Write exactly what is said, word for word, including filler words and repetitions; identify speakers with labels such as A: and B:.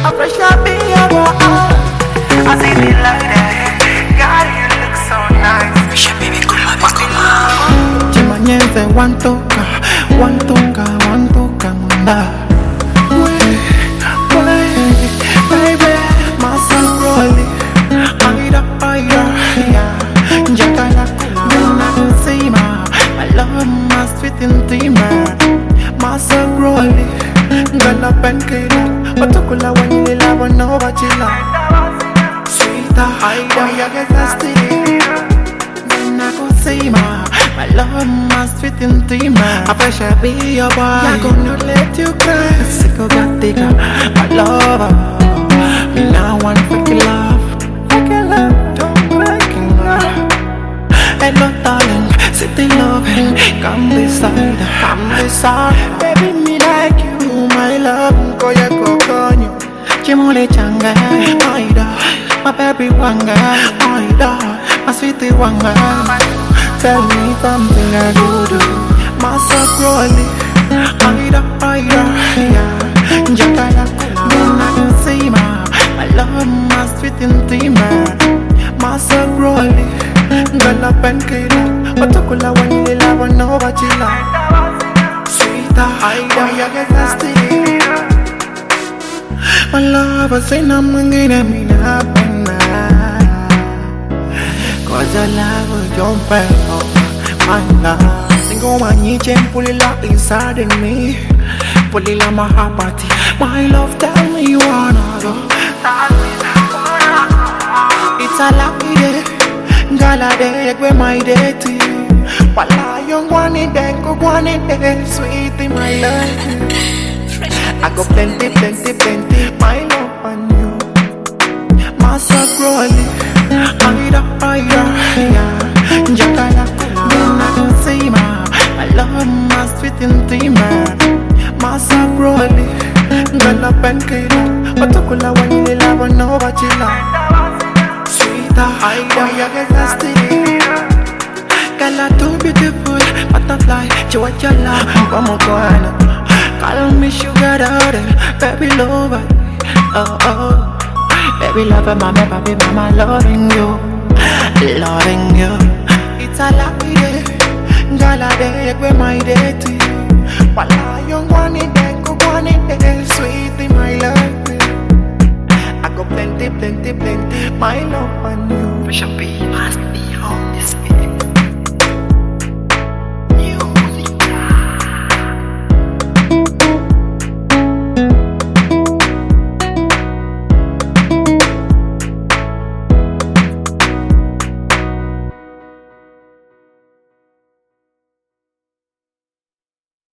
A: I fresh up in your boy. I see the light that God, you look so nice.
B: Fisha baby kuma bikoma.
A: Chimanyenze wantoka, wantoka, wantoka munda. Wait, wait, baby, masa rolly. Aida, aida, yeah. Jakala kuna kusema. My love must fit in the masa rolly. Gala pankela, watukula wanile lava no bachila. Sweeter, aida, ya get nasty. Gana kusema. My love must fit in the man. I wish I be your boy. I'm gonna let you cry. Sicko got thicker. My lover. Me now want freaking love. Freaking love. Don't breaking love. Hello darling. City loving. Come beside. Come beside. Baby me like you. My love. Koya kokonyo. Chimole changa. Aida. My baby wanga. Aida. My sweetie wanga. Tell me something I do do. Masa Crowley, Aida, Aida, yeah. Jakala, Nina Kusima. My love must fit in the man. Masa Crowley, Gala Pankela, Watukula Wanile Lava no Bachila. Sweeter, Aida, ya get nasty. My love, I say, I'm gonna be happy. Cause I love your pal, my love. Singo wanyi chen pulila inside in me. Pulila my heart party. My love, tell me you wanna go. It's a lucky day. Gala day, ekwe my day to you. Wala yung wani day, ko wani day. Sweet in my life. I got plenty, plenty, plenty. My love on you. Masa Crowley. Aida, Aida, yeah. Jakala, Nina Kusima. My love must fit in the man. Masa Crowley, Gala Pankela, Watukula Wanile Lava no Bachila. Sweeter, Aida, ya get nasty. Gala too beautiful, butterfly, chihuahua, como guana. Call me sugar daddy, baby lover, oh oh. Baby lover, mama, baby mama, loving you, loving you. It's a lucky day, gala day, ekwe my day to you. Wala yung wani day, ko wani day, sweet in my life. I got plenty, plenty, plenty, my love.